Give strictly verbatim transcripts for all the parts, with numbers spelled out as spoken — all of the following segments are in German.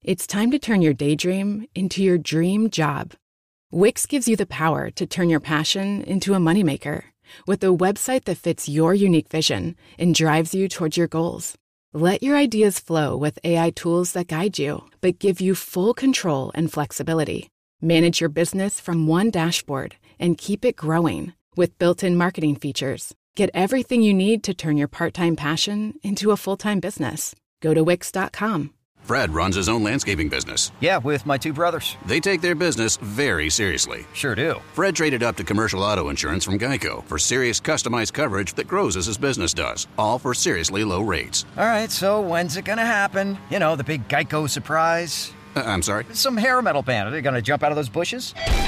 It's time to turn your daydream into your dream job. Wix gives you the power to turn your passion into a moneymaker with a website that fits your unique vision and drives you towards your goals. Let your ideas flow with A I tools that guide you, but give you full control and flexibility. Manage your business from one dashboard and keep it growing with built-in marketing features. Get everything you need to turn your part-time passion into a full-time business. Go to wix dot com. Fred runs his own landscaping business. Yeah, with my two brothers. They take their business very seriously. Sure do. Fred traded up to commercial auto insurance from Geico for serious customized coverage that grows as his business does, all for seriously low rates. All right, so when's it gonna happen? You know, the big Geico surprise. Uh, I'm sorry? Some hair metal band. Are they gonna jump out of those bushes?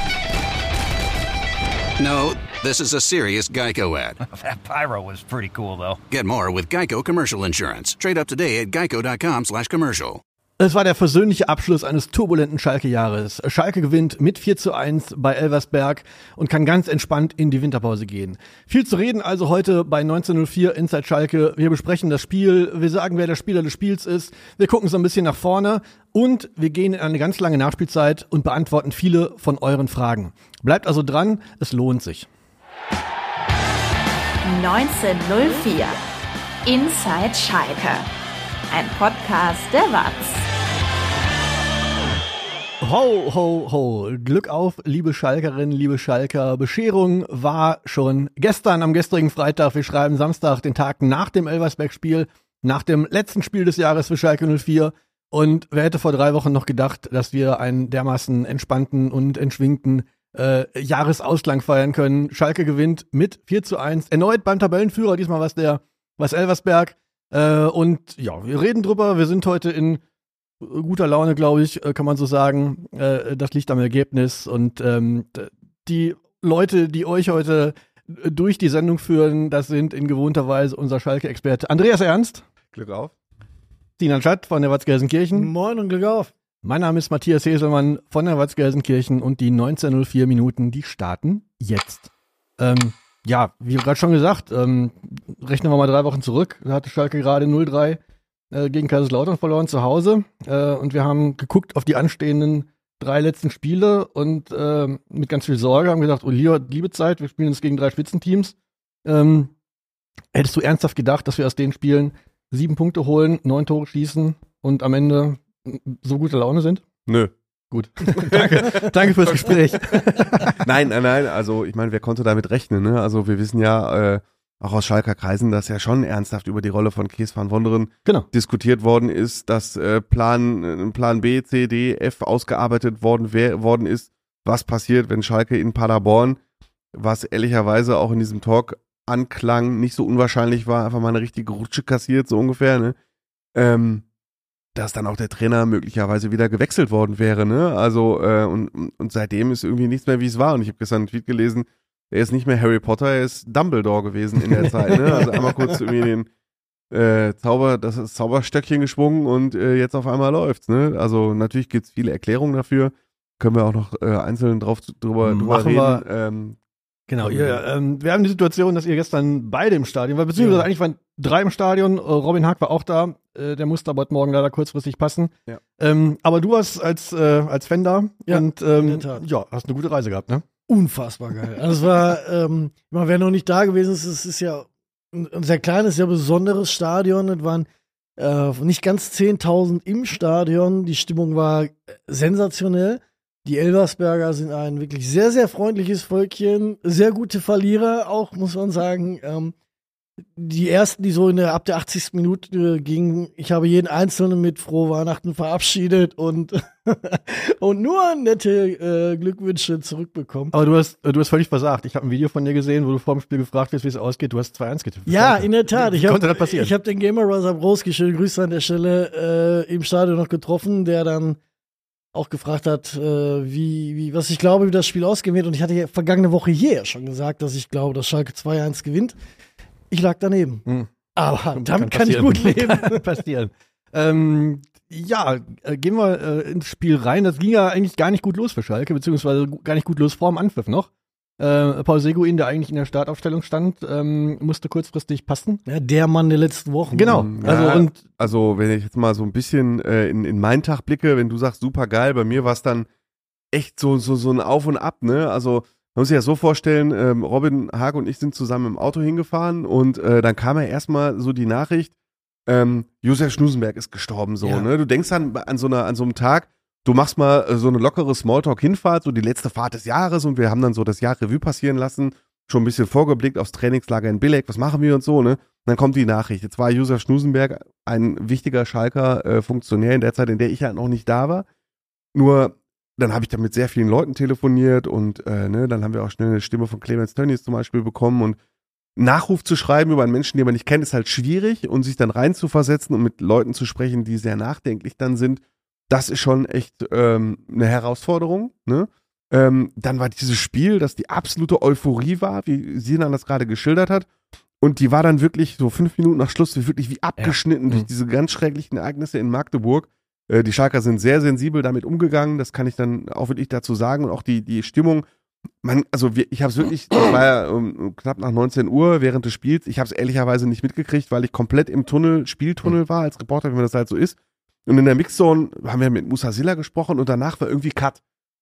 No, this is a serious Geico ad. That pyro was pretty cool, though. Get more with Geico Commercial Insurance. Trade up today at geico dot com slash commercial. Es war der versöhnliche Abschluss eines turbulenten Schalke-Jahres. Schalke gewinnt mit vier zu eins bei Elversberg und kann ganz entspannt in die Winterpause gehen. Viel zu reden also heute bei neunzehn null vier Inside Schalke. Wir besprechen das Spiel, wir sagen, wer der Spieler des Spiels ist, wir gucken so ein bisschen nach vorne und wir gehen in eine ganz lange Nachspielzeit und beantworten viele von euren Fragen. Bleibt also dran, es lohnt sich. neunzehn null vier Inside Schalke. Ein Podcast der Watz. Ho, ho, ho. Glück auf, liebe Schalkerinnen, liebe Schalker. Bescherung war schon gestern, am gestrigen Freitag. Wir schreiben Samstag, den Tag nach dem Elversberg-Spiel, nach dem letzten Spiel des Jahres für Schalke null vier. Und wer hätte vor drei Wochen noch gedacht, dass wir einen dermaßen entspannten und entschwingten äh, Jahresausklang feiern können. Schalke gewinnt mit vier zu eins. Erneut beim Tabellenführer, diesmal was der, was Elversberg. Äh, und ja, wir reden drüber. Wir sind heute in guter Laune, glaube ich, kann man so sagen. Äh, das liegt am Ergebnis. Und ähm, die Leute, die euch heute durch die Sendung führen, das sind in gewohnter Weise unser Schalke-Experte Andreas Ernst. Glück auf. Sinan Schatt von der Watz Gelsenkirchen. Moin und Glück auf. Mein Name ist Matthias Heselmann von der Watz Gelsenkirchen und die neunzehn null vier Minuten, die starten jetzt. Ähm, ja, wie gerade schon gesagt, ähm, rechnen wir mal drei Wochen zurück. Da hatte Schalke gerade null drei äh, gegen Kaiserslautern verloren zu Hause. Äh, und wir haben geguckt auf die anstehenden drei letzten Spiele und äh, mit ganz viel Sorge haben gesagt, oh, liebe, liebe Zeit, wir spielen jetzt gegen drei Spitzenteams. Ähm, hättest du ernsthaft gedacht, dass wir aus den Spielen sieben Punkte holen, neun Tore schießen und am Ende so gute Laune sind? Nö. Gut. danke, danke fürs Gespräch. Nein, nein, nein, also ich meine, wer konnte damit rechnen, ne? Also wir wissen ja äh, auch aus Schalker Kreisen, dass ja schon ernsthaft über die Rolle von Kees van Wonderen genau. diskutiert worden ist, dass äh, Plan, äh, Plan B, C, D, F ausgearbeitet worden, wer, worden ist, was passiert, wenn Schalke in Paderborn, was ehrlicherweise auch in diesem Talk anklang, nicht so unwahrscheinlich war, einfach mal eine richtige Rutsche kassiert, so ungefähr, ne? Ähm, dass dann auch der Trainer möglicherweise wieder gewechselt worden wäre, ne? Also, äh, und, und seitdem ist irgendwie nichts mehr, wie es war. Und ich habe gestern einen Tweet gelesen, er ist nicht mehr Harry Potter, er ist Dumbledore gewesen in der Zeit, ne? Also einmal kurz irgendwie den äh, Zauber, das ist Zauberstöckchen geschwungen und äh, jetzt auf einmal läuft's, ne? Also natürlich gibt's viele Erklärungen dafür. Können wir auch noch äh, einzeln drauf drüber, drüber reden. Wir, ähm, genau, ihr, ähm, wir haben die Situation, dass ihr gestern beide im Stadion wart, beziehungsweise ja. eigentlich waren drei im Stadion, Robin Haag war auch da, äh, der musste aber heute Morgen leider kurzfristig passen. Ja. Ähm, aber du warst als, äh, als Fan da ja, und ähm, ja, hast eine gute Reise gehabt, ne? Unfassbar geil. Also es war, ähm, wer noch nicht da gewesen ist, es ist ja ein, ein sehr kleines, sehr besonderes Stadion. Es waren äh, nicht ganz zehntausend im Stadion. Die Stimmung war sensationell. Die Elversberger sind ein wirklich sehr, sehr freundliches Völkchen. Sehr gute Verlierer auch, muss man sagen. Ähm, die ersten, die so in der, ab der achtzigsten Minute gingen, ich habe jeden Einzelnen mit Frohe Weihnachten verabschiedet und, und nur nette äh, Glückwünsche zurückbekommen. Aber du hast, du hast völlig versagt. Ich habe ein Video von dir gesehen, wo du vor dem Spiel gefragt wirst, wie es ausgeht. Du hast zwei eins getippt. Ja, in der Tat. Wie ich konnte das passieren? Ich habe den Gamer Rosa Broski, schöne Grüße an der Stelle, äh, im Stadion noch getroffen, der dann auch gefragt hat, äh, wie, wie, was ich glaube, wie das Spiel ausgehen wird. Und ich hatte ja vergangene Woche hier schon gesagt, dass ich glaube, dass Schalke zwei eins gewinnt. Ich lag daneben. Hm. Aber damit kann, kann ich gut leben. Kann passieren. ähm, ja, äh, gehen wir äh, ins Spiel rein. Das ging ja eigentlich gar nicht gut los für Schalke, beziehungsweise gar nicht gut los vor dem Anpfiff noch. Äh, Paul Seguin, der eigentlich in der Startaufstellung stand, ähm, musste kurzfristig passen. Ja, der Mann der letzten Wochen. Genau. Ja, Also, und also wenn ich jetzt mal so ein bisschen äh, in, in meinen Tag blicke, wenn du sagst, super geil, bei mir war es dann echt so, so, so ein Auf und Ab, ne? Also man muss sich ja so vorstellen, ähm, Robin Haag und ich sind zusammen im Auto hingefahren und äh, dann kam ja erstmal so die Nachricht, ähm, Josef Schnusenberg ist gestorben, so, Ja. ne? Du denkst an, an so einer, an so einem Tag, du machst mal äh, so eine lockere Smalltalk-Hinfahrt, so die letzte Fahrt des Jahres und wir haben dann so das Jahr Revue passieren lassen, schon ein bisschen vorgeblickt aufs Trainingslager in Bilek, was machen wir und so, ne? Und dann kommt die Nachricht. Jetzt war Josef Schnusenberg ein wichtiger Schalker äh, Funktionär in der Zeit, in der ich halt noch nicht da war. Nur, dann habe ich da mit sehr vielen Leuten telefoniert und äh, ne, dann haben wir auch schnell eine Stimme von Clemens Tönnies zum Beispiel bekommen und Nachruf zu schreiben über einen Menschen, den man nicht kennt, ist halt schwierig und sich dann reinzuversetzen und mit Leuten zu sprechen, die sehr nachdenklich dann sind, das ist schon echt ähm, eine Herausforderung, ne? Ähm, dann war dieses Spiel, das die absolute Euphorie war, wie Sinan das gerade geschildert hat. Und die war dann wirklich so fünf Minuten nach Schluss wirklich wie abgeschnitten Ja. durch Mhm. diese ganz schrecklichen Ereignisse in Magdeburg. Äh, die Schalker sind sehr sensibel damit umgegangen, das kann ich dann auch wirklich dazu sagen. Und auch die, die Stimmung, man, also wir, ich habe es wirklich, das war ja um, knapp nach neunzehn Uhr während des Spiels, ich habe es ehrlicherweise nicht mitgekriegt, weil ich komplett im Tunnel, Spieltunnel war als Reporter, wie man das halt so ist. Und in der Mixzone haben wir mit Musa Silla gesprochen und danach war irgendwie Cut.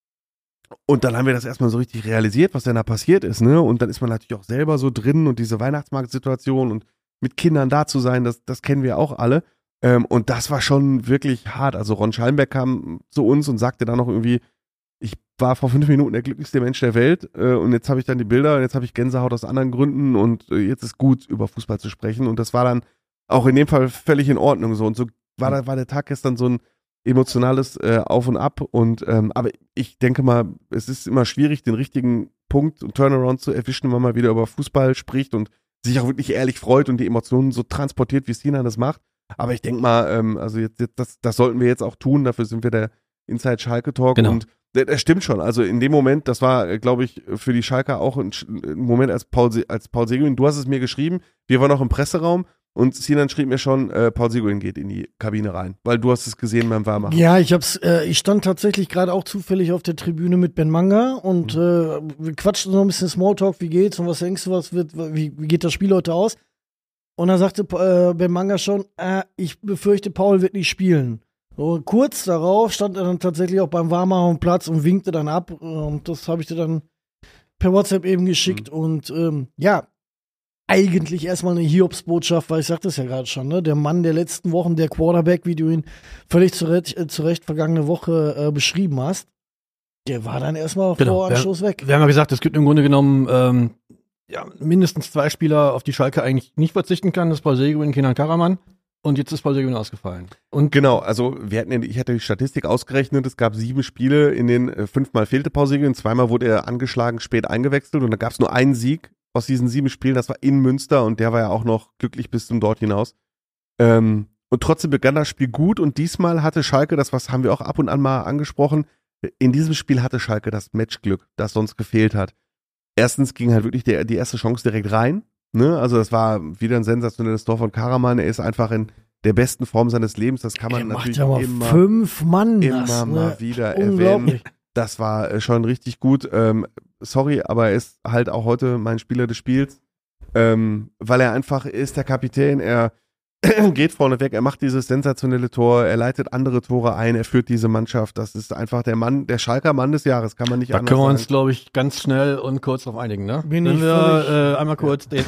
Und dann haben wir das erstmal so richtig realisiert, was denn da passiert ist, ne? Und dann ist man natürlich auch selber so drin und diese Weihnachtsmarktsituation und mit Kindern da zu sein, das, das kennen wir auch alle. Ähm, und das war schon wirklich hart. Also Ron Schallenberg kam zu uns und sagte dann noch irgendwie, ich war vor fünf Minuten der glücklichste Mensch der Welt äh, und jetzt habe ich dann die Bilder und jetzt habe ich Gänsehaut aus anderen Gründen und äh, jetzt ist gut, über Fußball zu sprechen. Und das war dann auch in dem Fall völlig in Ordnung so. Und so war, da, war der Tag gestern so ein emotionales äh, Auf und Ab. Und ähm, aber ich denke mal, es ist immer schwierig, den richtigen Punkt und Turnaround zu erwischen, wenn man mal wieder über Fußball spricht und sich auch wirklich ehrlich freut und die Emotionen so transportiert, wie Sinan das macht. Aber ich denke mal, ähm, also jetzt, jetzt das, das sollten wir jetzt auch tun. Dafür sind wir der Inside Schalke Talk. Genau. Und das, das stimmt schon. Also in dem Moment, das war, glaube ich, für die Schalker auch ein, ein Moment als Paul, als Paul Seguin. Du hast es mir geschrieben. Wir waren noch im Presseraum. Und Sinan schrieb mir schon, äh, Paul Seguin geht in die Kabine rein, weil du hast es gesehen beim Warmmachen. Ja, ich hab's, äh, ich stand tatsächlich gerade auch zufällig auf der Tribüne mit Ben Manga und Mhm. äh, wir quatschten so ein bisschen Smalltalk, wie geht's und was denkst du, was wird, wie, wie geht das Spiel heute aus? Und dann sagte äh, Ben Manga schon, äh, ich befürchte, Paul wird nicht spielen. So, kurz darauf stand er dann tatsächlich auch beim Warmmachen Platz und winkte dann ab und das habe ich dir dann per WhatsApp eben geschickt Mhm. und ähm, ja, eigentlich erstmal eine Hiobsbotschaft, weil ich sagte es ja gerade schon, ne? Der Mann der letzten Wochen, der Quarterback, wie du ihn völlig zurecht, äh, zurecht vergangene Woche äh, beschrieben hast, der war dann erstmal Genau, vor Anstoß weg. wir haben ja gesagt, es gibt im Grunde genommen ähm, ja, mindestens zwei Spieler, auf die Schalke eigentlich nicht verzichten kann. Das ist Paul Seguin und Kenan Karaman. Und jetzt ist Paul Seguin ausgefallen. Und Genau, also wir hatten, ja- ich hatte die Statistik ausgerechnet, es gab sieben Spiele, in denen äh, fünfmal fehlte Paul Seguin, zweimal wurde er angeschlagen, spät eingewechselt und da gab es nur einen Sieg aus diesen sieben Spielen, das war in Münster und der war ja auch noch glücklich bis zum dort hinaus. Ähm, und trotzdem begann das Spiel gut und diesmal hatte Schalke, das was haben wir auch ab und an mal angesprochen, in diesem Spiel hatte Schalke das Matchglück, das sonst gefehlt hat. Erstens ging halt wirklich der, die erste Chance direkt rein, ne? Also das war wieder ein sensationelles Tor von Karaman, er ist einfach in der besten Form seines Lebens, das kann man Der macht natürlich ja mal immer, fünf Mann immer nass, mal ne? wieder erwähnen. Unglaublich. Das war äh, schon richtig gut. Ähm, sorry, aber er ist halt auch heute mein Spieler des Spiels, ähm, weil er einfach ist der Kapitän, er geht vorne weg, er macht dieses sensationelle Tor, er leitet andere Tore ein, er führt diese Mannschaft. Das ist einfach der Mann, der Schalker Mann des Jahres, kann man nicht da anders können wir uns, sagen. glaube ich, ganz schnell und kurz drauf einigen, ne? Bin Wenn ich wir völlig- äh, einmal kurz den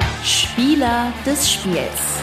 Spieler des Spiels.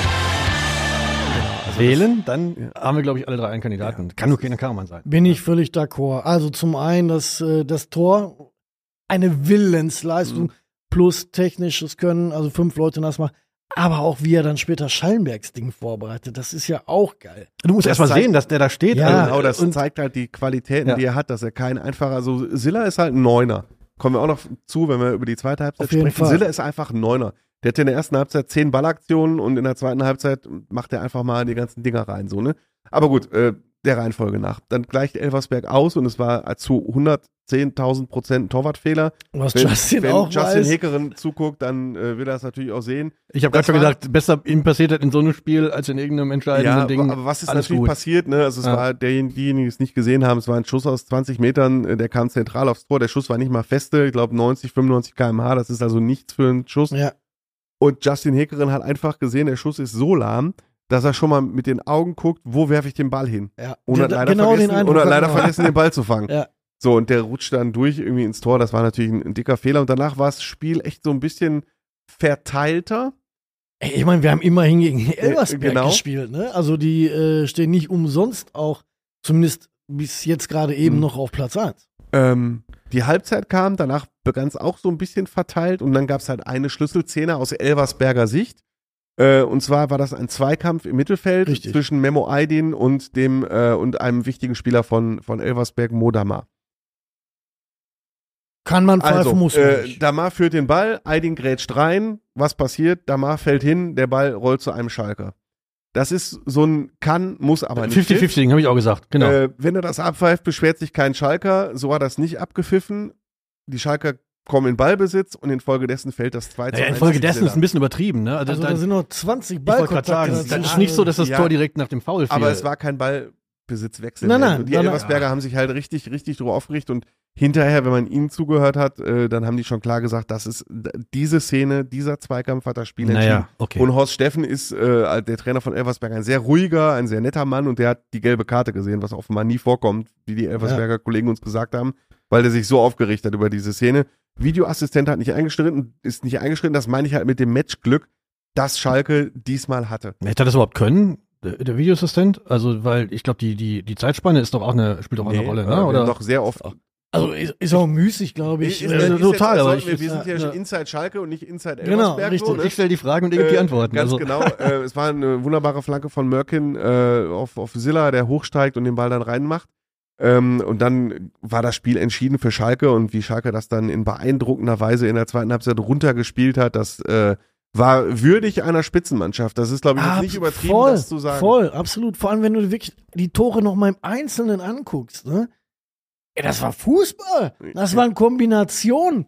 wählen, dann haben wir, glaube ich, alle drei einen Kandidaten. Kann nur Kenan Karaman sein. Bin ich völlig d'accord. Also zum einen das, äh, das Tor, eine Willensleistung Mhm. plus technisches Können, also fünf Leute nass machen, aber auch wie er dann später Schallenbergs Ding vorbereitet, das ist ja auch geil. Du musst Das erst mal zeigt- sehen, dass der da steht. Ja, also, Genau, das und zeigt halt die Qualitäten, Ja. die er hat, dass er kein einfacher, also Silla ist halt ein Neuner. Kommen wir auch noch zu, wenn wir über die zweite Halbzeit Auf jeden sprechen. Fall. Silla ist einfach ein Neuner. Der hat in der ersten Halbzeit zehn Ballaktionen und in der zweiten Halbzeit macht er einfach mal die ganzen Dinger rein, so, ne? Aber gut, äh, der Reihenfolge nach. Dann gleicht Elversberg aus und es war zu hundertzehntausend Prozent ein Torwartfehler. Was wenn Justin wenn auch Justin weiß. Hekeren zuguckt, dann äh, will er es natürlich auch sehen. Ich habe gerade Das schon war- gesagt, besser ihm passiert das in so einem Spiel als in irgendeinem entscheidenden Ja, Ding. aber was ist Alles natürlich gut. passiert, ne? Also es Ja. war derjenige, diejenigen, die es nicht gesehen haben, es war ein Schuss aus zwanzig Metern, äh, der kam zentral aufs Tor, der Schuss war nicht mal feste, ich glaube neunzig, fünfundneunzig Kilometer pro Stunde, das ist also nichts für einen Schuss. Ja. Und Justin Hekeren hat einfach gesehen, der Schuss ist so lahm, dass er schon mal mit den Augen guckt, wo werfe ich den Ball hin? Ja. Und hat Der- leider, genau den vergessen, Eindruck und hat hat leider man auch. vergessen, den Ball zu fangen. Ja. So, und der rutscht dann durch irgendwie ins Tor, das war natürlich ein, ein dicker Fehler. Und danach war das Spiel echt so ein bisschen verteilter. Ey, ich meine, wir haben immerhin gegen Elversberg genau. gespielt, ne? Also die äh, stehen nicht umsonst auch, zumindest bis jetzt gerade eben Mhm. noch auf Platz eins. Ähm, die Halbzeit kam, danach begann es auch so ein bisschen verteilt und dann gab es halt eine Schlüsselszene aus Elversberger Sicht. Äh, und zwar war das ein Zweikampf im Mittelfeld Richtig. zwischen Memo Aydin und dem äh, und einem wichtigen Spieler von, von Elversberg, Modamar. Kann man pfeifen, Also, muss man äh, nicht. Damar führt den Ball, Aydin grätscht rein, was passiert? Damar fällt hin, der Ball rollt zu einem Schalker. Das ist so ein kann, muss aber nicht. fünfzig fünfzig, habe ich auch gesagt. Genau. Äh, wenn er das abpfeift, beschwert sich kein Schalker. So hat er das nicht abgepfiffen. Die Schalker kommen in Ballbesitz und infolgedessen fällt das zwei zu naja, eins. infolgedessen ist ein bisschen übertrieben, ne? Also da, da sind noch zwanzig ich wollte gerade Ballkontakte. sagen, dazwischen. das ist nicht so, dass das Ja. Tor direkt nach dem Foul fiel. Aber es war kein Ballbesitzwechsel. Nein, mehr. nein, Und die nein, nein. Elversberger haben sich halt richtig, richtig drüber aufgeregt und hinterher, wenn man ihnen zugehört hat, äh, dann haben die schon klar gesagt, das ist d- diese Szene, dieser Zweikampf hat das Spiel entschieden. Naja, okay. Und Horst Steffen ist, äh, der Trainer von Elversberg, ein sehr ruhiger, ein sehr netter Mann und der hat die gelbe Karte gesehen, was offenbar nie vorkommt, wie die Elversberger Kollegen uns gesagt haben, weil der sich so aufgeregt hat über diese Szene. Videoassistent hat nicht eingeschritten, ist nicht eingeschritten, das meine ich halt mit dem Matchglück, das Schalke diesmal hatte. Hätte er das überhaupt können, der, der Videoassistent? Also, weil ich glaube, die, die, die Zeitspanne ist doch auch eine, spielt doch auch eine Rolle, äh, ne? wir Oder? haben doch sehr oft. Also ist, ist auch müßig, glaube ich. Ist- Äh, ist- also ist total, jetzt- aber sollten wir, ich- wir sind ja, ja, schon ja. Inside Schalke und nicht Inside Genau, Elversberg. richtig. So, ne? Ich stelle die Fragen und ihr gebt die Äh, Antworten. Ganz also. genau. Äh, es war eine wunderbare Flanke von Mörkin äh, auf, auf Silla, der hochsteigt und den Ball dann reinmacht. Ähm, und dann war das Spiel entschieden für Schalke und wie Schalke das dann in beeindruckender Weise in der zweiten Halbzeit runtergespielt hat, das äh, war würdig einer Spitzenmannschaft. Das ist, glaube ich, jetzt Abs- nicht übertrieben, voll, das zu sagen. Voll, absolut. Vor allem, wenn du wirklich die Tore noch mal im Einzelnen anguckst. Ne? Ey, das war Fußball. Das waren Kombinationen.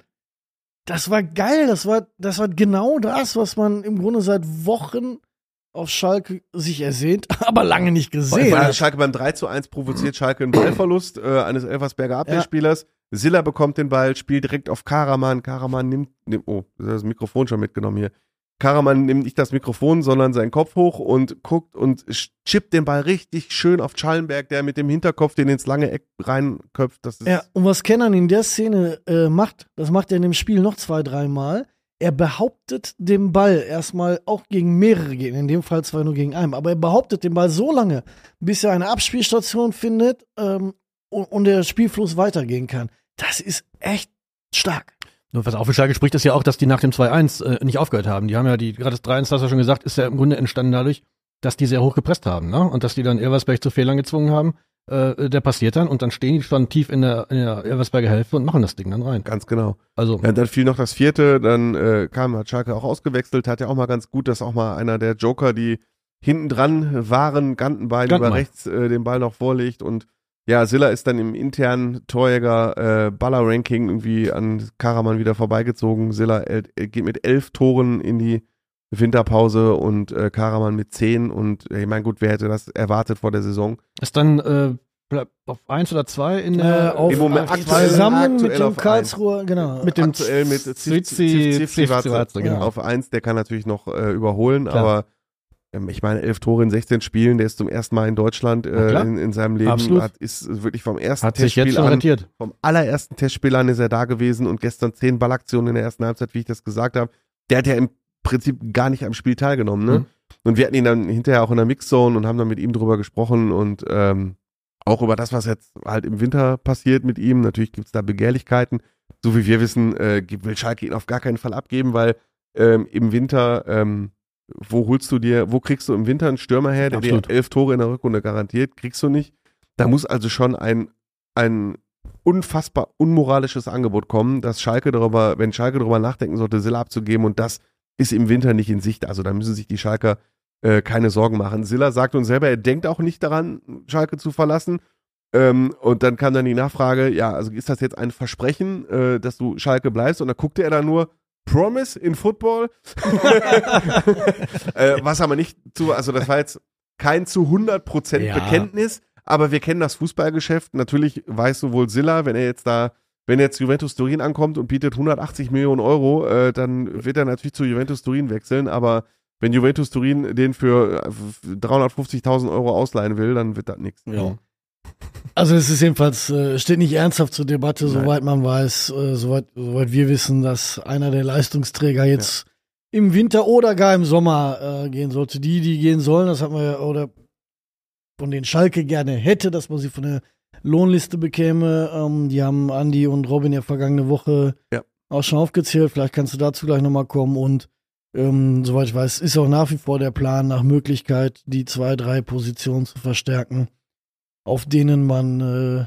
Das war geil. Das war, das war genau das, was man im Grunde seit Wochen auf Schalke sich ersehnt, aber lange nicht gesehen Weil hat. Schalke beim drei zu eins provoziert Schalke einen Ballverlust äh, eines Elversberger Abwehrspielers. Silla bekommt den Ball, spielt direkt auf Karaman. Karaman nimmt, nimmt oh, das Mikrofon schon mitgenommen hier. Karaman nimmt nicht das Mikrofon, sondern seinen Kopf hoch und guckt und chippt den Ball richtig schön auf Schallenberg, der mit dem Hinterkopf den ins lange Eck reinköpft. Das ist Ja, und was Kenan in der Szene äh, macht, das macht er in dem Spiel noch zwei, dreimal. Er behauptet den Ball erstmal auch gegen mehrere Gegner, in dem Fall zwar nur gegen einen, aber er behauptet den Ball so lange, bis er eine Abspielstation findet ähm, und, und der Spielfluss weitergehen kann. Das ist echt stark. Nur was auch für Schalke spricht, ist ja auch, dass die nach dem zwei eins äh, nicht aufgehört haben. Die haben ja die, gerade das drei eins, das hast du schon gesagt, ist ja im Grunde entstanden dadurch, dass die sehr hoch gepresst haben, ne? Und dass die dann Elversberg zu Fehlern gezwungen haben. Äh, der passiert dann und dann stehen die schon tief in der, in der Elversberger Hälfte und machen das Ding dann rein. ganz genau. Also, Ja, dann fiel noch das vierte, dann äh, kam, hat Schalke auch ausgewechselt, hat ja auch mal ganz gut, dass auch mal einer der Joker, die hinten dran waren, Gantenbein, Gantenbein. über rechts äh, den Ball noch vorlegt und ja, Silla ist dann im internen Torjäger äh, Baller-Ranking irgendwie an Karaman wieder vorbeigezogen. Silla äh, geht mit elf Toren in die Winterpause und äh, Karaman mit zehn und äh, ich meine, gut, wer hätte das erwartet vor der Saison? ist dann äh, bleib- auf eins oder zwei in Äh, der auf, Im Moment auf- aktuell- zusammen mit aktuell dem auf Karlsruher, genau. mit dem aktuell mit Zizi- Zizi- genau. auf eins, der kann natürlich noch äh, überholen, Klar. aber ähm, ich meine, elf Tore in sechzehn Spielen, der ist zum ersten Mal in Deutschland Na äh, klar. in, in seinem Leben, Absolut. hat, ist wirklich vom ersten Hat sich jetzt Testspiel schon an, rentiert. vom allerersten Testspiel an ist er da gewesen und gestern zehn Ballaktionen in der ersten Halbzeit, wie ich das gesagt habe. Der hat ja im Prinzip gar nicht am Spiel teilgenommen, ne? Mhm. Und wir hatten ihn dann hinterher auch in der Mixzone und haben dann mit ihm drüber gesprochen und ähm, auch über das, was jetzt halt im Winter passiert mit ihm. Natürlich gibt es da Begehrlichkeiten. So wie wir wissen, äh, will Schalke ihn auf gar keinen Fall abgeben, weil ähm, im Winter, ähm, wo holst du dir, wo kriegst du im Winter einen Stürmer her, der Absolut. dir elf Tore in der Rückrunde garantiert, kriegst du nicht. Da muss also schon ein, ein unfassbar unmoralisches Angebot kommen, dass Schalke darüber, wenn Schalke darüber nachdenken sollte, Silla abzugeben und das ist im Winter nicht in Sicht. Also da müssen sich die Schalker äh, keine Sorgen machen. Silla sagt uns selber, er denkt auch nicht daran, Schalke zu verlassen. Ähm, und dann kam dann die Nachfrage, ja, also ist das jetzt ein Versprechen, äh, dass du Schalke bleibst? Und da guckte er dann nur, Promise in Football? äh, was aber nicht zu, also das war jetzt kein zu hundert Prozent Ja. Bekenntnis, aber wir kennen das Fußballgeschäft. Natürlich weiß sowohl Silla, wenn er jetzt da, wenn jetzt Juventus Turin ankommt und bietet hundertachtzig Millionen Euro, äh, dann wird er natürlich zu Juventus Turin wechseln, aber wenn Juventus Turin den für dreihundertfünfzigtausend Euro ausleihen will, dann wird das nichts. Ja. Also es ist jedenfalls, äh, steht nicht ernsthaft zur Debatte, Nein. soweit man weiß, äh, soweit, soweit wir wissen, dass einer der Leistungsträger jetzt im Winter oder gar im Sommer äh, gehen sollte. Die, die gehen sollen, das hat man ja, oder von denen Schalke gerne hätte, dass man sie von der Lohnliste bekäme, ähm, die haben Andi und Robin ja vergangene Woche Ja. auch schon aufgezählt, vielleicht kannst du dazu gleich nochmal kommen und ähm, soweit ich weiß, ist auch nach wie vor der Plan, nach Möglichkeit die zwei, drei Positionen zu verstärken, auf denen man äh,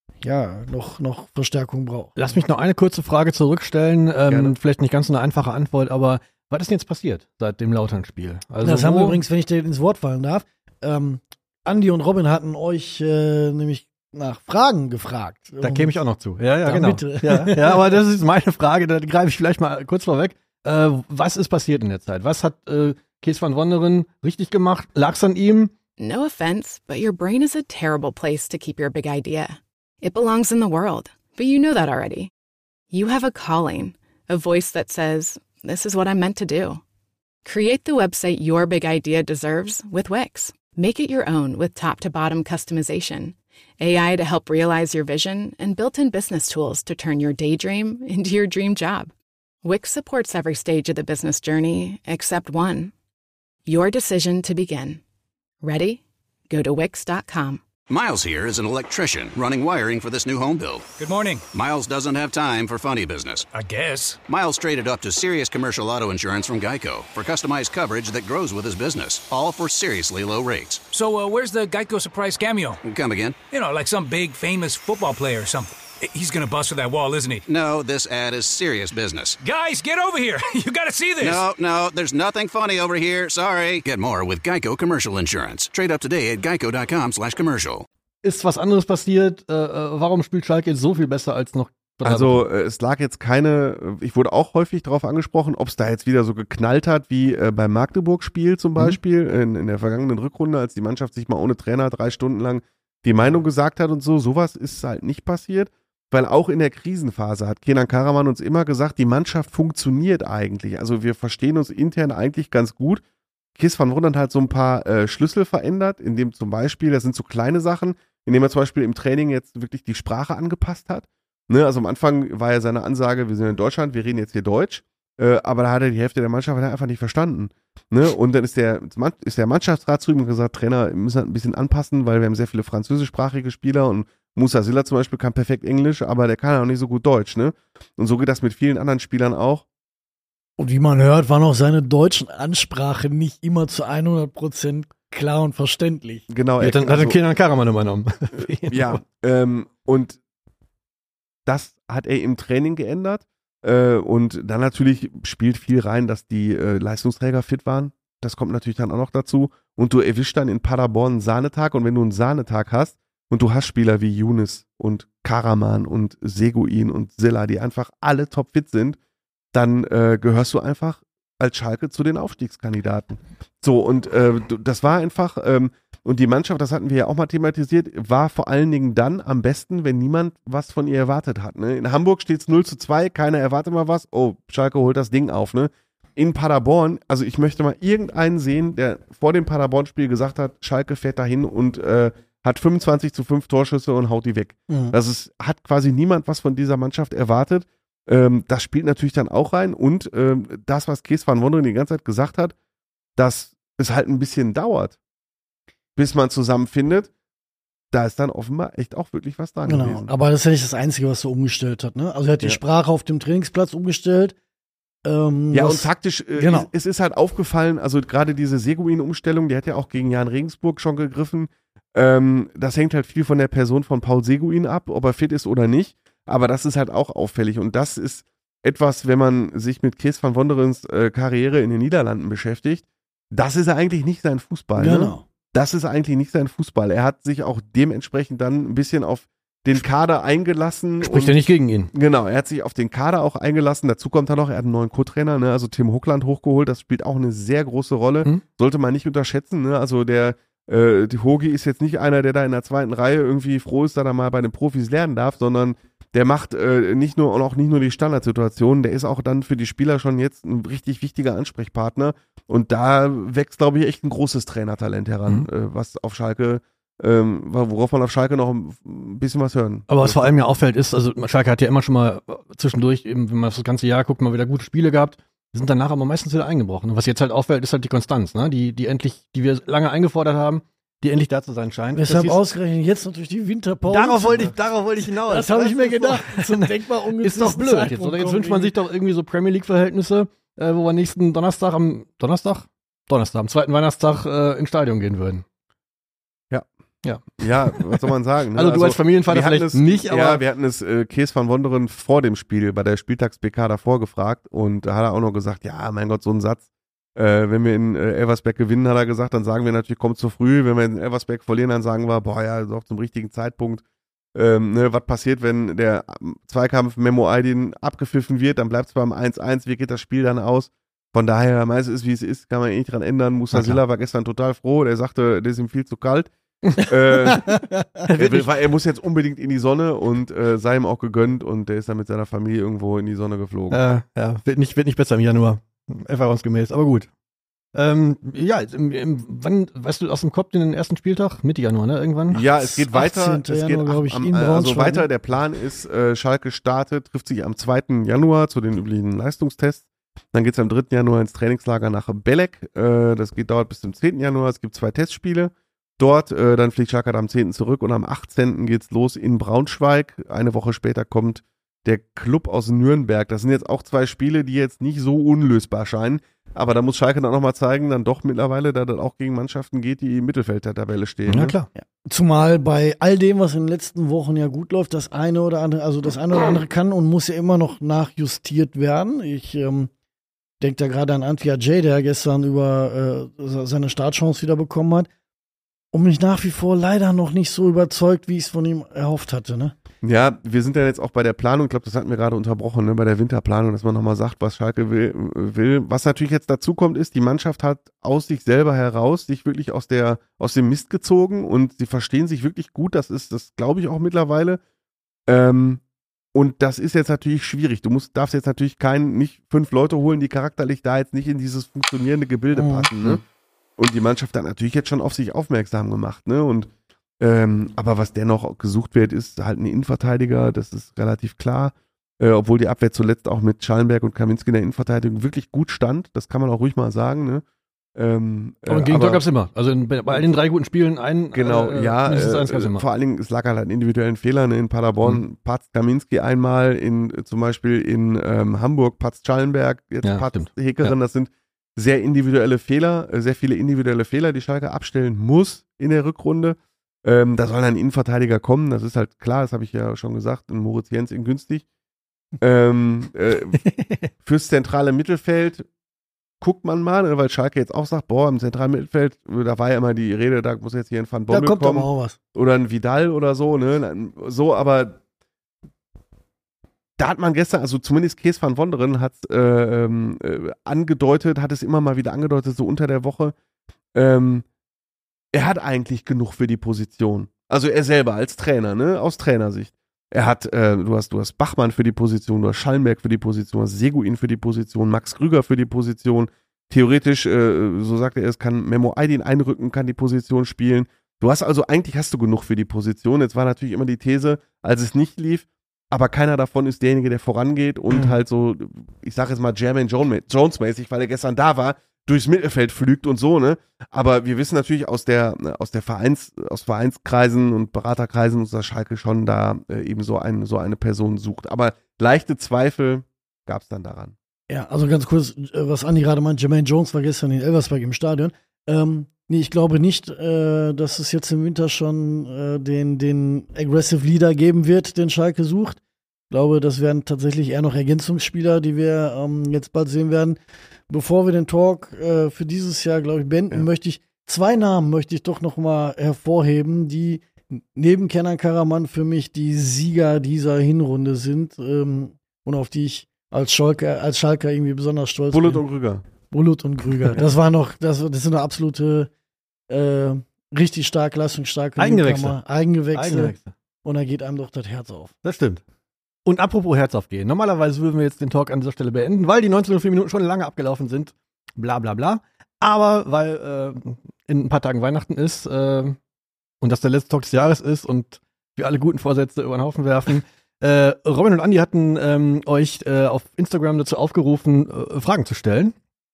ja noch, noch Verstärkung braucht. Lass mich noch eine kurze Frage zurückstellen. Gerne. Ähm, vielleicht nicht ganz so eine einfache Antwort, aber was ist denn jetzt passiert seit dem Lautern-Spiel? Also das haben wo- wir übrigens, wenn ich dir ins Wort fallen darf, ähm, Andi und Robin hatten euch äh, nämlich nach Fragen gefragt. Da käme ich auch noch zu. Ja, ja, Da genau. bitte. Ja, ja, aber das ist meine Frage, da greife ich vielleicht mal kurz vorweg. Äh, was ist passiert in der Zeit? Was hat äh, Kees van Wonderen richtig gemacht? Lag's an ihm? No offense, but your brain is a terrible place to keep your big idea. It belongs in the world, but you know that already. You have a calling, a voice that says, this is what I'm meant to do. Create the website your big idea deserves with Wix. Make it your own with top-to-bottom customization, A I to help realize your vision, and built-in business tools to turn your daydream into your dream job. Wix supports every stage of the business journey except one. Your decision to begin. Ready? Go to Wix dot com. Miles here is an electrician running wiring for this new home build. Good morning. Miles doesn't have time for funny business. I guess. Miles traded up to Sirius Commercial Auto Insurance from Geico for customized coverage that grows with his business, all for seriously low rates. So, uh, where's the Geico surprise cameo? Come again? You know, like some big famous football player or something. He's gonna bust through that wall, isn't he? No, this ad is serious business. Guys, get over here! You gotta see this! No, no, there's nothing funny over here. Sorry. Get more with Geico Commercial Insurance. Trade up today at geico dot com slash commercial. Ist was anderes passiert? Äh, äh, warum spielt Schalke jetzt so viel besser als noch? drei Also Wochen? äh, es lag jetzt keine, ich wurde auch häufig darauf angesprochen, ob es da jetzt wieder so geknallt hat wie äh, beim Magdeburg-Spiel zum Beispiel in, in der vergangenen Rückrunde, als die Mannschaft sich mal ohne Trainer drei Stunden lang die Meinung gesagt hat und so. Sowas ist halt nicht passiert, weil auch in der Krisenphase hat Kenan Karaman uns immer gesagt, die Mannschaft funktioniert eigentlich. Also wir verstehen uns intern eigentlich ganz gut. Kees van Wonderen hat so ein paar äh, Schlüssel verändert, indem zum Beispiel, das sind so kleine Sachen, indem er zum Beispiel im Training jetzt wirklich die Sprache angepasst hat. Ne, also am Anfang war ja seine Ansage, wir sind in Deutschland, wir reden jetzt hier Deutsch, äh, aber da hat er die Hälfte der Mannschaft einfach nicht verstanden. Ne? Und dann ist der, ist der Mannschaftsrat zu ihm und gesagt, Trainer, wir müssen halt ein bisschen anpassen, weil wir haben sehr viele französischsprachige Spieler und Moussa Silla zum Beispiel kann perfekt Englisch, aber der kann auch nicht so gut Deutsch. Ne? Und so geht das mit vielen anderen Spielern auch. Und wie man hört, war noch seine deutschen Ansprache nicht immer zu hundert Prozent klar und verständlich. Genau. Ja, dann hat er also- Kenan Karaman übernommen. Ja, ähm, und das hat er im Training geändert. Äh, und dann natürlich spielt viel rein, dass die äh, Leistungsträger fit waren. Das kommt natürlich dann auch noch dazu. Und du erwischst dann in Paderborn einen Sahnetag. Und wenn du einen Sahnetag hast und du hast Spieler wie Younes und Karaman und Seguin und Silla, die einfach alle topfit sind, dann äh, gehörst du einfach als Schalke zu den Aufstiegskandidaten. So, und äh, du- das war einfach, ähm, und die Mannschaft, das hatten wir ja auch mal thematisiert, war vor allen Dingen dann am besten, wenn niemand was von ihr erwartet hat. Ne? In Hamburg steht es null zu zwei, keiner erwartet mal was, oh, Schalke holt das Ding auf. Ne? In Paderborn, also ich möchte mal irgendeinen sehen, der vor dem Paderborn-Spiel gesagt hat, Schalke fährt dahin und äh, hat fünfundzwanzig zu fünf Torschüsse und haut die weg. Mhm. Das ist, hat quasi niemand was von dieser Mannschaft erwartet. Ähm, das spielt natürlich dann auch rein und ähm, das, was Kees van Wonderen die ganze Zeit gesagt hat, dass es halt ein bisschen dauert, bis man zusammenfindet, da ist dann offenbar echt auch wirklich was dran Genau, gewesen. aber das ist ja nicht das Einzige, was er umgestellt hat. Ne? Also er hat die Ja. Sprache auf dem Trainingsplatz umgestellt. Ähm, Ja, was- und taktisch, äh, genau. es, es ist halt aufgefallen, also gerade diese Seguin-Umstellung, die hat ja auch gegen Jan Regensburg schon gegriffen. Ähm, das hängt halt viel von der Person von Paul Seguin ab, ob er fit ist oder nicht. Aber das ist halt auch auffällig. Und das ist etwas, wenn man sich mit Kees van Wonderens äh, Karriere in den Niederlanden beschäftigt, das ist eigentlich nicht sein Fußball. Genau. Ne? Das ist eigentlich nicht sein Fußball. Er hat sich auch dementsprechend dann ein bisschen auf den Kader eingelassen. Spricht ja nicht gegen ihn. Genau, er hat sich auf den Kader auch eingelassen. Dazu kommt er noch, er hat einen neuen Co-Trainer, ne? Also Tim Hochland hochgeholt. Das spielt auch eine sehr große Rolle. Hm. Sollte man nicht unterschätzen. Ne? Also der äh, die Hogi ist jetzt nicht einer, der da in der zweiten Reihe irgendwie froh ist, dass er mal bei den Profis lernen darf, sondern der macht äh, nicht nur und auch nicht nur die Standardsituationen, der ist auch dann für die Spieler schon jetzt ein richtig wichtiger Ansprechpartner. Und da wächst, glaube ich, echt ein großes Trainertalent heran, Mhm. äh, was auf Schalke Ähm, worauf man auf Schalke noch ein bisschen was hören. Aber was vor allem ja auffällt ist, also Schalke hat ja immer schon mal zwischendurch, eben, wenn man das ganze Jahr guckt, mal wieder gute Spiele gehabt, die sind danach aber meistens wieder eingebrochen. Und was jetzt halt auffällt, ist halt die Konstanz, ne? Die, die endlich, die wir lange eingefordert haben, die endlich da zu sein scheint. Deshalb Das hieß- ausgerechnet jetzt natürlich die Winterpause. Darauf wollte ich, darauf wollte ich hinaus. Das habe ich mir ist gedacht. doch- Zum denkbar ungünstigen Ist doch blöd jetzt, Zeitpunkt oder? Jetzt kommen wünscht man die- sich doch irgendwie so Premier League-Verhältnisse, äh, wo wir nächsten Donnerstag am, Donnerstag? Donnerstag, am zweiten Weihnachtstag äh, ins Stadion gehen würden. Ja, was soll man sagen? Ne? Also du als Familienvater wir hatten vielleicht es, nicht, aber- Ja, wir hatten es äh, Kees van Wonderen vor dem Spiel bei der Spieltags-B K davor gefragt und da hat er auch noch gesagt, ja, mein Gott, so ein Satz, äh, wenn wir in äh, Elversberg gewinnen, hat er gesagt, dann sagen wir natürlich, kommt zu früh, wenn wir in Elversberg verlieren, dann sagen wir, boah, ja, doch zum richtigen Zeitpunkt. Ähm, ne, was passiert, wenn der Zweikampf Memo Aydin abgepfiffen wird, dann bleibt es beim eins eins, wie geht das Spiel dann aus? Von daher, meist ist wie es ist, kann man eh nicht dran ändern. Musa Silla war gestern total froh, der sagte, der ist ihm viel zu kalt. äh, er, will, er muss jetzt unbedingt in die Sonne und äh, sei ihm auch gegönnt und der ist dann mit seiner Familie irgendwo in die Sonne geflogen. Äh, ja, wird nicht, wird nicht besser im Januar. Erfahrungsgemäß, aber gut. Ähm, ja, im, im, wann, weißt du aus dem Kopf den ersten Spieltag? Mitte Januar, ne? Irgendwann? Ja, es geht weiter. achtzehnten Es geht Januar, glaube ich, am, in also Braunschweig. weiter. Der Plan ist, äh, Schalke startet, trifft sich am zweiten Januar zu den üblichen Leistungstests. Dann geht es am dritten Januar ins Trainingslager nach Belek. Äh, das geht dauert bis zum zehnten Januar. Es gibt zwei Testspiele. Dort, äh, dann fliegt Schalke am zehnten zurück und am achtzehnten geht's los in Braunschweig. Eine Woche später kommt der Club aus Nürnberg. Das sind jetzt auch zwei Spiele, die jetzt nicht so unlösbar scheinen. Aber da muss Schalke dann nochmal zeigen, dann doch mittlerweile, da das auch gegen Mannschaften geht, die im Mittelfeld der Tabelle stehen. Ja, ne? klar. Zumal bei all dem, was in den letzten Wochen ja gut läuft, das eine oder andere, also das eine oder andere kann und muss ja immer noch nachjustiert werden. Ich ähm, denke da gerade an Antwi Ajay, der gestern über äh, seine Startchance wieder bekommen hat. Und mich nach wie vor leider noch nicht so überzeugt, wie ich es von ihm erhofft hatte, ne? Ja, wir sind ja jetzt auch bei der Planung, ich glaube, das hatten wir gerade unterbrochen, ne, bei der Winterplanung, dass man nochmal sagt, was Schalke will, will. Was natürlich jetzt dazu kommt, ist, die Mannschaft hat aus sich selber heraus sich wirklich aus der, aus dem Mist gezogen und sie verstehen sich wirklich gut, das ist, das glaube ich auch mittlerweile. Ähm, und das ist jetzt natürlich schwierig. Du musst, darfst jetzt natürlich keinen, nicht fünf Leute holen, die charakterlich da jetzt nicht in dieses funktionierende Gebilde Mhm. passen, ne? Und die Mannschaft hat natürlich jetzt schon auf sich aufmerksam gemacht, ne? Und ähm, aber was dennoch gesucht wird, ist halt ein Innenverteidiger, das ist relativ klar. Äh, obwohl die Abwehr zuletzt auch mit Schallenberg und Kaminski in der Innenverteidigung wirklich gut stand, das kann man auch ruhig mal sagen, ne? Ähm, Aber ein äh, Gegentor gab's immer. Also in, bei all den drei guten Spielen einen. Genau, äh, ja, mindestens äh, eins gab's immer. vor allen Dingen, es lag halt an individuellen Fehlern. In Paderborn Mhm. patzt Kaminski einmal, in äh, zum Beispiel in ähm, Hamburg patzt Schallenberg, jetzt Ja, patzt stimmt. Hekerin. Das sind sehr individuelle Fehler, äh, sehr viele individuelle Fehler, die Schalke abstellen muss in der Rückrunde. Ähm, da soll ein Innenverteidiger kommen, das ist halt klar, das habe ich ja schon gesagt, ein Moritz Jens in günstig. ähm, äh, fürs zentrale Mittelfeld guckt man mal, ne, weil Schalke jetzt auch sagt, boah, im zentralen Mittelfeld, da war ja immer die Rede, da muss jetzt hier ein Van Da Bommel kommt kommen aber auch was. oder ein Vidal oder so, ne, so, aber da hat man gestern, also zumindest Kees van Wonderen hat es äh, ähm, äh, angedeutet, hat es immer mal wieder angedeutet, so unter der Woche, ähm, er hat eigentlich genug für die Position. Also er selber als Trainer, ne, aus Trainersicht. Er hat, äh, du hast, du hast Bachmann für die Position, du hast Schallenberg für die Position, du hast Seguin für die Position, Max Krüger für die Position. Theoretisch, äh, so sagt er es, kann Memo Aydin einrücken, kann die Position spielen. Du hast also, eigentlich hast du genug für die Position. Jetzt war natürlich immer die These, als es nicht lief, aber keiner davon ist derjenige, der vorangeht und Mhm. halt so, ich sage jetzt mal Jermaine Jones-mäßig, weil er gestern da war, durchs Mittelfeld flügt und so, ne? Aber wir wissen natürlich aus der, aus der Vereins, aus Vereinskreisen und Beraterkreisen, dass Schalke schon da äh, eben so, ein, so eine Person sucht. Aber leichte Zweifel gab es dann daran. Ja, also ganz kurz, äh, was Andi gerade meint, Jermaine Jones war gestern in Elversberg im Stadion. Ähm, nee, ich glaube nicht, äh, dass es jetzt im Winter schon äh, den, den Aggressive Leader geben wird, den Schalke sucht. Ich glaube, das werden tatsächlich eher noch Ergänzungsspieler, die wir ähm, jetzt bald sehen werden. Bevor wir den Talk äh, für dieses Jahr, glaube ich, beenden, ja. möchte ich zwei Namen möchte ich doch noch mal hervorheben, die neben Kenan Karaman für mich die Sieger dieser Hinrunde sind ähm, und auf die ich als Schalker, als Schalker irgendwie besonders stolz Bullet bin. und Krüger. Bullet und Krüger. Das war noch, das, das sind eine absolute, äh, richtig stark, leistungsstarke Eigengewächse. Eigengewächse. Eigengewächse. Und da geht einem doch das Herz auf. Das stimmt. Und apropos Herz aufgehen. Normalerweise würden wir jetzt den Talk an dieser Stelle beenden, weil die neunzehn Uhr vier Minuten schon lange abgelaufen sind. Bla bla bla. Aber weil äh, in ein paar Tagen Weihnachten ist äh, und das der letzte Talk des Jahres ist und wir alle guten Vorsätze über den Haufen werfen, äh, Robin und Andi hatten ähm, euch äh, auf Instagram dazu aufgerufen, äh, Fragen zu stellen.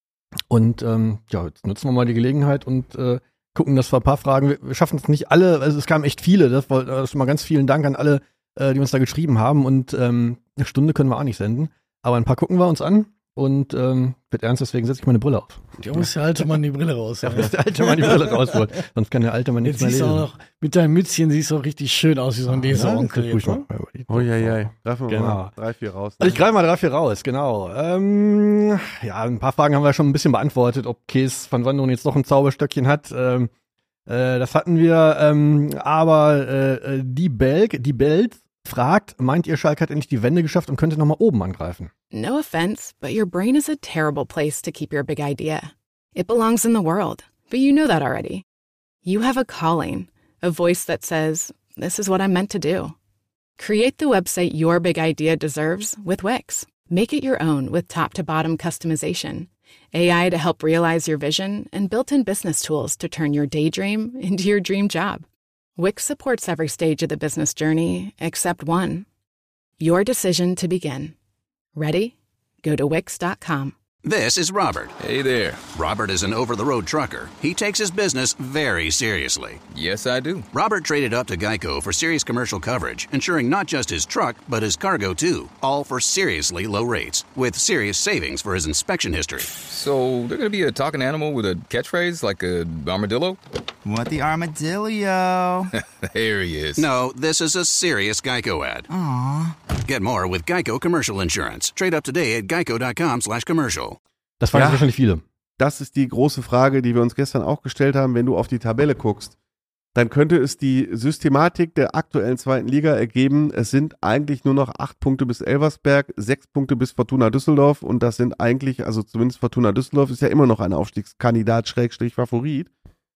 Und ähm, ja, jetzt nutzen wir mal die Gelegenheit und äh, gucken, dass wir ein paar Fragen, wir, wir schaffen es nicht alle, also es kamen echt viele, das war das schon mal ganz vielen Dank an alle, äh, die uns da geschrieben haben und ähm, eine Stunde können wir auch nicht senden, aber ein paar gucken wir uns an und ähm, wird ernst, deswegen setze ich meine Brille auf. Da muss der alte Mann die Brille raus. Ja, muss der alte Mann die Brille rausholt, sonst kann der alte Mann nichts mehr lesen. Auch noch, mit deinem Mützchen siehst du auch richtig schön aus, wie so ein Leseonkel. Ja, oh ja, ja, greifen wir genau. mal drei, vier raus. Also ich greife mal drei, vier raus, genau. Ähm, ja, ein paar Fragen haben wir schon ein bisschen beantwortet, ob Kees van Wanderen jetzt doch ein Zauberstöckchen hat. Ähm, äh, das hatten wir, ähm, aber äh, die Belg, die Belt fragt, meint ihr, Schalke hat endlich die Wende geschafft und könnte nochmal oben angreifen? No offense, but your brain is a terrible place to keep your big idea. It belongs in the world, but you know that already. You have a calling, a voice that says, this is what I'm meant to do. Create the website your big idea deserves with Wix. Make it your own with top-to-bottom customization, A I to help realize your vision, and built-in business tools to turn your daydream into your dream job. Wix supports every stage of the business journey except one. Your decision to begin. Ready? Go to wix dot com. This is Robert. Hey there. Robert is an over-the-road trucker. He takes his business very seriously. Yes, I do. Robert traded up to Geico for serious commercial coverage, insuring not just his truck, but his cargo too. All for seriously low rates, with serious savings for his inspection history. So, they're gonna be a talking animal with a catchphrase like a armadillo? Want the armadillo? There he is. No, this is a serious Geico ad. Aww. Get more with Geico Commercial Insurance. Trade up today at geico dot com slash commercial. Das waren Ja. wahrscheinlich viele. Das ist die große Frage, die wir uns gestern auch gestellt haben. Wenn du auf die Tabelle guckst, dann könnte es die Systematik der aktuellen zweiten Liga ergeben. Es sind eigentlich nur noch acht Punkte bis Elversberg, sechs Punkte bis Fortuna Düsseldorf und das sind eigentlich, also zumindest Fortuna Düsseldorf ist ja immer noch ein Aufstiegskandidat, Schrägstrich Favorit.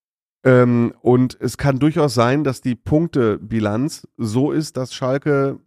Ähm, und es kann durchaus sein, dass die Punktebilanz so ist, dass Schalke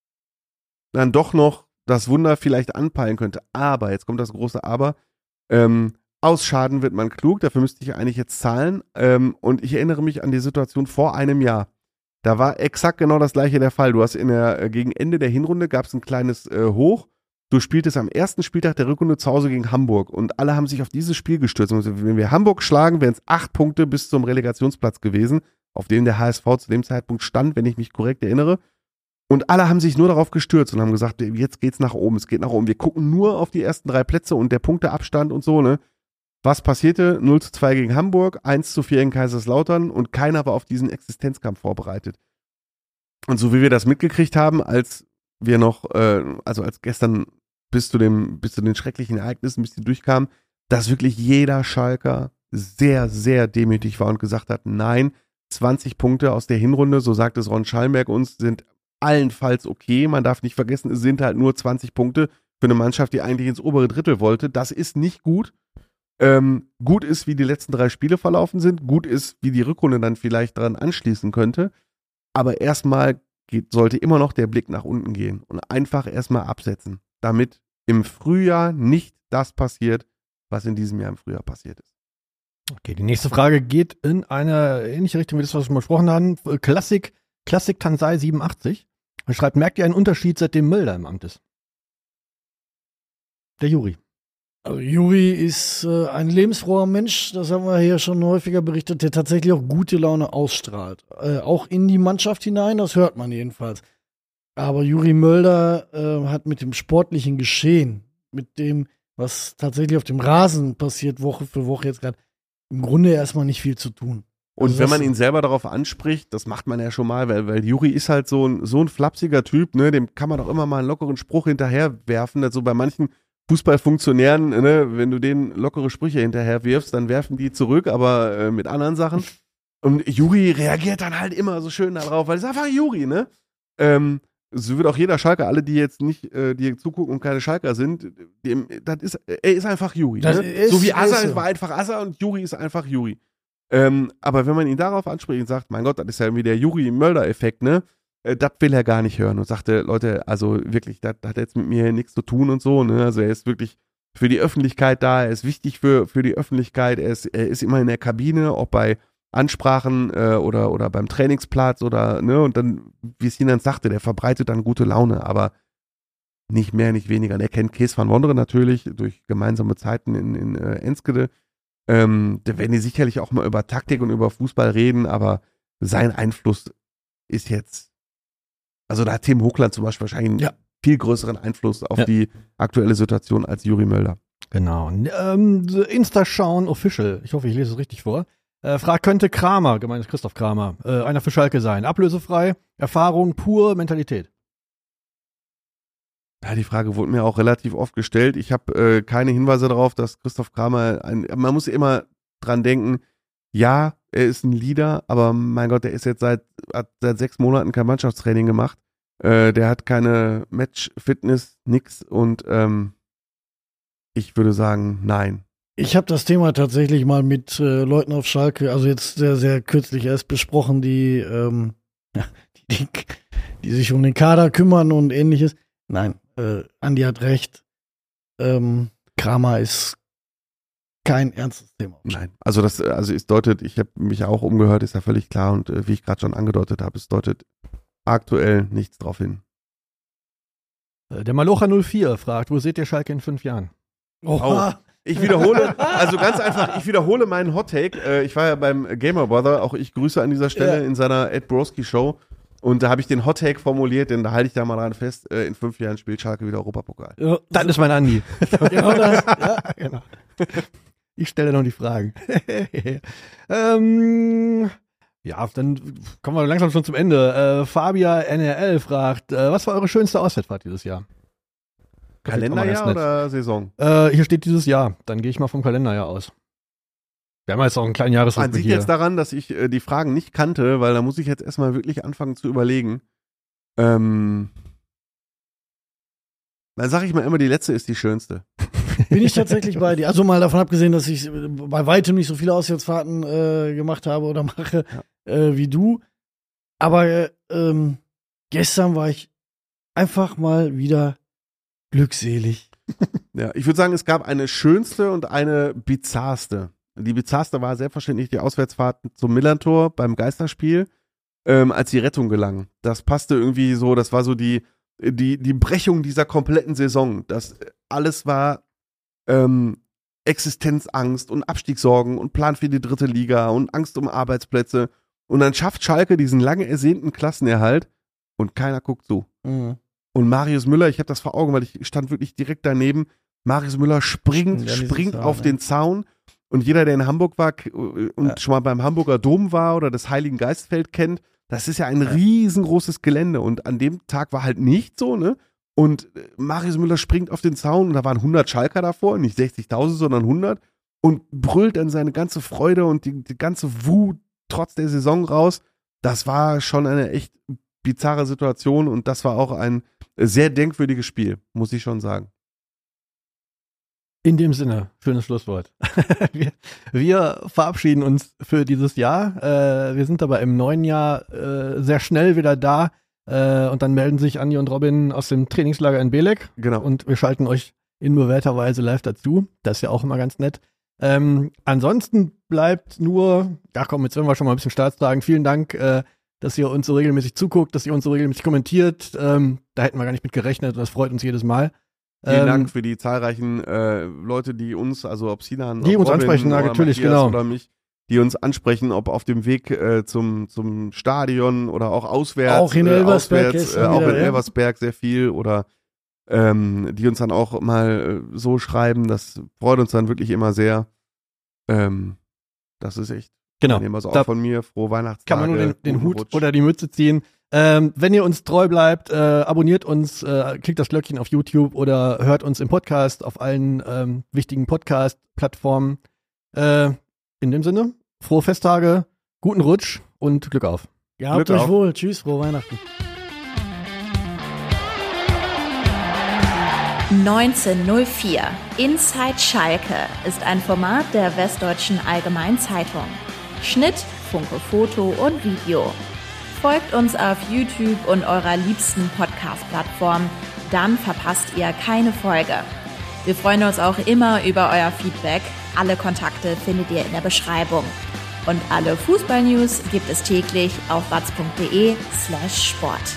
dann doch noch das Wunder vielleicht anpeilen könnte. Aber, jetzt kommt das große Aber, ähm, aus Schaden wird man klug, dafür müsste ich eigentlich jetzt zahlen. Ähm, und ich erinnere mich an die Situation vor einem Jahr. Da war exakt genau das gleiche der Fall. Du hast in der, äh, gegen Ende der Hinrunde gab es ein kleines äh, Hoch. Du spieltest am ersten Spieltag der Rückrunde zu Hause gegen Hamburg und alle haben sich auf dieses Spiel gestürzt. Und wenn wir Hamburg schlagen, wären es acht Punkte bis zum Relegationsplatz gewesen, auf dem der H S V zu dem Zeitpunkt stand, wenn ich mich korrekt erinnere. Und alle haben sich nur darauf gestürzt und haben gesagt, jetzt geht's nach oben, es geht nach oben. Wir gucken nur auf die ersten drei Plätze und der Punkteabstand und so, ne? Was passierte? null zu zwei gegen Hamburg, eins zu vier in Kaiserslautern und keiner war auf diesen Existenzkampf vorbereitet. Und so wie wir das mitgekriegt haben, als wir noch, äh, also als gestern bis zu dem, bis zu den schrecklichen Ereignissen, bis die durchkamen, dass wirklich jeder Schalker sehr, sehr demütig war und gesagt hat, nein, zwanzig Punkte aus der Hinrunde, so sagt es Ron Schallenberg uns, sind allenfalls okay. Man darf nicht vergessen, es sind halt nur zwanzig Punkte für eine Mannschaft, die eigentlich ins obere Drittel wollte. Das ist nicht gut. Ähm, gut ist, wie die letzten drei Spiele verlaufen sind. Gut ist, wie die Rückrunde dann vielleicht dran anschließen könnte. Aber erstmal geht, sollte immer noch der Blick nach unten gehen und einfach erstmal absetzen, damit im Frühjahr nicht das passiert, was in diesem Jahr im Frühjahr passiert ist. Okay, die nächste Frage geht in eine ähnliche Richtung wie das, was wir schon besprochen haben. Klassik, Klassik Tansai siebenundachtzig. Er schreibt, merkt ihr einen Unterschied, seitdem Mölder im Amt ist? Der Juri. Also Juri ist äh, ein lebensfroher Mensch, das haben wir hier schon häufiger berichtet, der tatsächlich auch gute Laune ausstrahlt. Äh, auch in die Mannschaft hinein, das hört man jedenfalls. Aber Juri Mölder äh, hat mit dem sportlichen Geschehen, mit dem, was tatsächlich auf dem Rasen passiert, Woche für Woche jetzt gerade, im Grunde erstmal nicht viel zu tun. Und Also wenn das- man ihn selber darauf anspricht, das macht man ja schon mal, weil, weil Juri ist halt so ein, so ein flapsiger Typ, ne, dem kann man doch immer mal einen lockeren Spruch hinterher werfen. Also bei manchen Fußballfunktionären, ne, wenn du denen lockere Sprüche hinterher wirfst, dann werfen die zurück, aber äh, mit anderen Sachen. Und Juri reagiert dann halt immer so schön darauf, weil es ist einfach Juri, ne? Ähm, so wird auch jeder Schalker, alle, die jetzt nicht, äh, die zugucken und keine Schalker sind, dem, das ist, er ist einfach Juri. Das Ne? ist- So wie ist Asa so. war einfach Asa und Juri ist einfach Juri. Ähm, aber wenn man ihn darauf anspricht und sagt, mein Gott, das ist ja irgendwie der Juri-Mölder-Effekt, ne? Äh, das will er gar nicht hören und sagte, Leute, also wirklich, das, das hat jetzt mit mir nichts zu tun und so, ne? Also er ist wirklich für die Öffentlichkeit da, er ist wichtig für, für die Öffentlichkeit, er ist, er ist immer in der Kabine, ob bei Ansprachen äh, oder, oder beim Trainingsplatz oder, ne? Und dann, wie es Sinan sagte, der verbreitet dann gute Laune, aber nicht mehr, nicht weniger. Und er kennt Kees van Wonderen natürlich durch gemeinsame Zeiten in, in äh, Enschede. Ähm, da werden die sicherlich auch mal über Taktik und über Fußball reden, aber sein Einfluss ist jetzt, also da hat Tim Hochland zum Beispiel wahrscheinlich einen Ja. viel größeren Einfluss auf Ja. die aktuelle Situation als Juri Mölder. Genau. Ähm, Insta-Schauen Official, ich hoffe, ich lese es richtig vor. Äh, fragt, könnte Kramer, gemeint ist Christoph Kramer, äh, einer für Schalke sein? Ablösefrei, Erfahrung pur, Mentalität. Ja, die Frage wurde mir auch relativ oft gestellt. Ich habe äh, keine Hinweise darauf, dass Christoph Kramer, ein, man muss immer dran denken, ja, er ist ein Leader, aber mein Gott, der ist jetzt seit, hat seit sechs Monaten kein Mannschaftstraining gemacht. Äh, der hat keine Match-Fitness, nix und ähm, ich würde sagen, nein. Ich habe das Thema tatsächlich mal mit äh, Leuten auf Schalke, also jetzt sehr, sehr kürzlich erst besprochen, die, ähm, ja, die, die, die sich um den Kader kümmern und ähnliches. Nein, äh, Andi hat recht. Ähm, Kramer ist kein ernstes Thema. Nein. Also das, also es deutet, ich habe mich auch umgehört, ist ja völlig klar und äh, wie ich gerade schon angedeutet habe, es deutet aktuell nichts drauf hin. Äh, der Malocha null vier fragt, wo seht ihr Schalke in fünf Jahren? Oha. Ich wiederhole, also ganz einfach, ich wiederhole meinen Hot-Take. Äh, ich war ja beim Gamer Brother, auch ich grüße an dieser Stelle Ja. in seiner Ed Broski Show. Und da habe ich den Hot-Take formuliert, denn da halte ich da mal dran fest, äh, in fünf Jahren spielt Schalke wieder Europapokal. Ja, Das ist mein Andi. genau das. Ja. genau. Ich stelle noch die Fragen. ähm, ja, dann kommen wir langsam schon zum Ende. Äh, Fabia N R L fragt, äh, was war eure schönste Auswärtsfahrt dieses Jahr? Kalenderjahr oder Saison? Äh, hier steht dieses Jahr. Dann gehe ich mal vom Kalenderjahr aus. Wir haben jetzt auch einen kleinen Man Jahresrückblick sieht hier. jetzt daran, dass ich äh, die Fragen nicht kannte, weil da muss ich jetzt erstmal wirklich anfangen zu überlegen. Ähm, dann sage ich mal immer, die letzte ist die schönste. Bin ich tatsächlich bei dir. Also mal davon abgesehen, dass ich bei weitem nicht so viele Auswärtsfahrten äh, gemacht habe oder mache äh, wie du. Aber äh, ähm, gestern war ich einfach mal wieder glückselig. Ja, ich würde sagen, es gab eine schönste und eine bizarrste. Die bizarrste war selbstverständlich die Auswärtsfahrt zum Millantor beim Geisterspiel, ähm, als die Rettung gelang. Das passte irgendwie so, das war so die, die, die Brechung dieser kompletten Saison. Das alles war ähm, Existenzangst und Abstiegssorgen und Plan für die dritte Liga und Angst um Arbeitsplätze. Und dann schafft Schalke diesen lange ersehnten Klassenerhalt und keiner guckt zu. Mhm. Und Marius Müller, ich habe das vor Augen, weil ich stand wirklich direkt daneben. Marius Müller springt, Ja, diesen springt Zaun, auf ja. den Zaun. Und jeder, der in Hamburg war k- und Ja. schon mal beim Hamburger Dom war oder das Heiligen Geistfeld kennt, das ist ja ein riesengroßes Gelände. Und an dem Tag war halt nicht so, ne? Und äh, Marius Müller springt auf den Zaun und da waren hundert Schalker davor, nicht sechzigtausend, sondern hundert. Und brüllt dann seine ganze Freude und die, die ganze Wut trotz der Saison raus. Das war schon eine echt bizarre Situation und das war auch ein sehr denkwürdiges Spiel, muss ich schon sagen. In dem Sinne, schönes Schlusswort. wir, wir verabschieden uns für dieses Jahr. Äh, wir sind aber im neuen Jahr äh, sehr schnell wieder da. Äh, und dann melden sich Andi und Robin aus dem Trainingslager in Belek. Genau. Und wir schalten euch in bewährter Weise live dazu. Das ist ja auch immer ganz nett. Ähm, ansonsten bleibt nur, ja komm, jetzt werden wir schon mal ein bisschen Start tragen. Vielen Dank, äh, dass ihr uns so regelmäßig zuguckt, dass ihr uns so regelmäßig kommentiert. Ähm, da hätten wir gar nicht mit gerechnet und das freut uns jedes Mal. Vielen Ähm, Dank für die zahlreichen äh, Leute, die uns, also ob Sinan, Die ob uns Robin ansprechen, na, oder natürlich, Matthias genau. oder mich, die uns ansprechen, ob auf dem Weg äh, zum, zum Stadion oder auch auswärts. Auch in äh, Elversberg auswärts, gestern äh, auch wieder, in ja. Elversberg sehr viel oder ähm, die uns dann auch mal äh, so schreiben, das freut uns dann wirklich immer sehr. Ähm, das ist echt Genau. Dann nehmen wir es auch Da von mir. Frohe Weihnachtstage. Kann man nur den, den guten Hut Rutsch. oder die Mütze ziehen. Ähm, wenn ihr uns treu bleibt, äh, abonniert uns, äh, klickt das Glöckchen auf YouTube oder hört uns im Podcast auf allen ähm, wichtigen Podcast-Plattformen. Äh, in dem Sinne, frohe Festtage, guten Rutsch und Glück auf. Ja, habt Glück euch auf. wohl. Tschüss, frohe Weihnachten. neunzehnhundertvier Inside Schalke ist ein Format der Westdeutschen Allgemeinzeitung. Schnitt, Funke Foto und Video. Folgt uns auf YouTube und eurer liebsten Podcast-Plattform, dann verpasst ihr keine Folge. Wir freuen uns auch immer über euer Feedback. Alle Kontakte findet ihr in der Beschreibung. Und alle Fußball-News gibt es täglich auf watz.de slash Sport.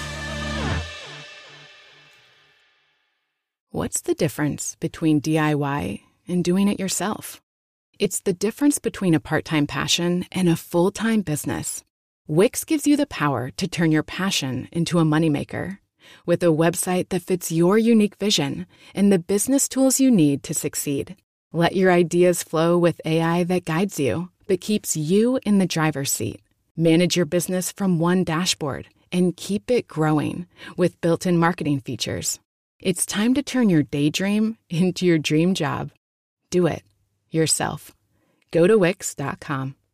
What's the difference between D I Y and doing it yourself? It's the difference between a part-time passion and a full-time business. Wix gives you the power to turn your passion into a moneymaker. With a website that fits your unique vision and the business tools you need to succeed. Let your ideas flow with A I that guides you, but keeps you in the driver's seat. Manage your business from one dashboard and keep it growing with built-in marketing features. It's time to turn your daydream into your dream job. Do it yourself. Go to wix dot com.